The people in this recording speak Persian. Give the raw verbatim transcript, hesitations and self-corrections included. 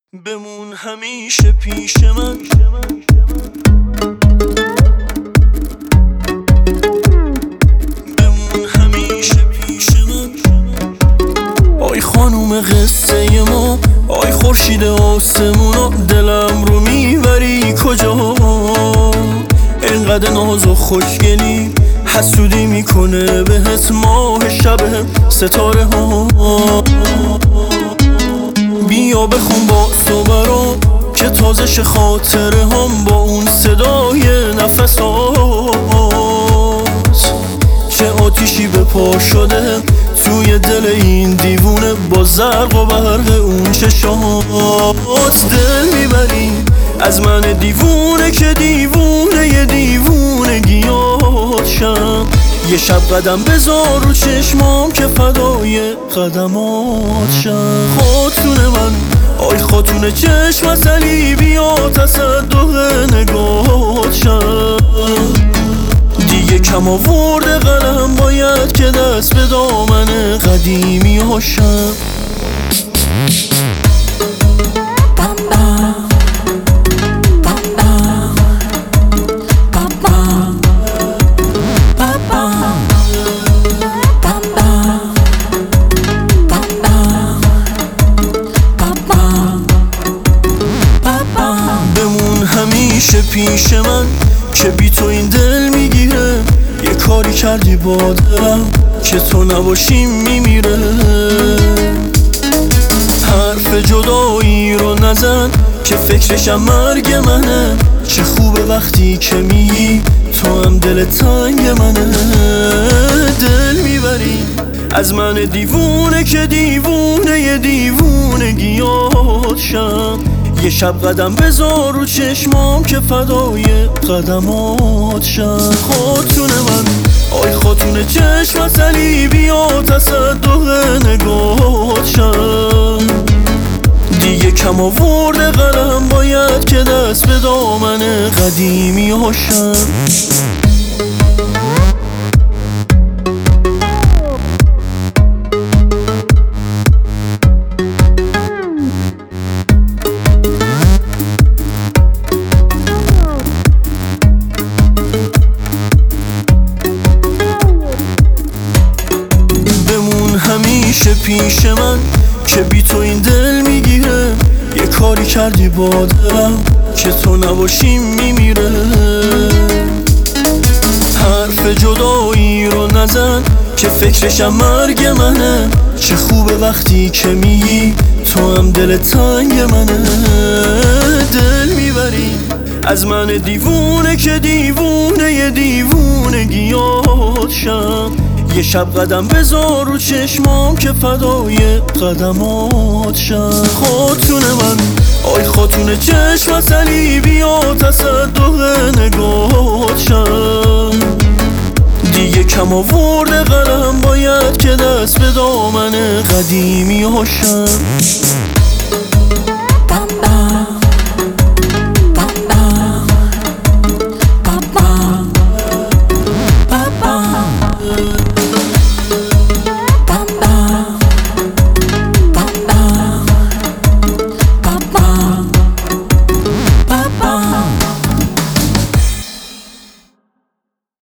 بمون همیشه پیش من. بمون همیشه پیش من. آی خانوم قصه ما، آی خورشید آسمونا، دلم رو میبری کجا؟ اینقدر ناز و خوشگلی، حسودی میکنه بهت ماه شب ستاره ها. بیا بخون با صبرا که تازش خاطره هم با اون صدای نفسات. چه آتیشی به پا شده توی دل این دیوونه، با زرق و برق اون چشات. دل میبری از من دیوونه که دیوونه یه دیوونگیات شم. یه شب قدم بذار رو چشمام که فدای قدمات شم. خاتون من، آی خاتون چشم اصلی، بیا تصدق نگات شم. دیگه کم آورده قلم، باید که دست به دامن قدیمی هاشم. همیشه پیش من که بی تو این دل میگیره. یه کاری کردی با دلم که تو نباشی میمیره. حرف جدایی رو نزن که فکرشم مرگ منه. چه خوبه وقتی که میگی تو هم دل تنگ منه. دل میبری از من دیوونه که دیوونه یه دیوونگیات شم. یه شب قدم بذار رو چشمام که فدای قدمات شم. خاتون من، آی خاتون چشم اصلی، بیا تصدق نگات شم. دیگه کم آورده قلم، باید که دست به دامن قدیمی هاشم. همیشه پیش من که بی تو این دل میگیره. یه کاری کردی با دلم که تو نباشی میمیره. حرف جدایی رو نزن که فکرشم مرگ منه. چه خوبه وقتی که میگی تو هم دل تنگ منه. دل میبری از من دیوونه که دیوونه یه دیوونگیات شم. یه شب قدم بذار رو چشمام که فدای قدمات شم. خاتون من، آی خاتون چشم اصلی، بیا تصدق نگات شم. دیگه کم آورده قلم، باید که دست به دامن قدیمی هاشم.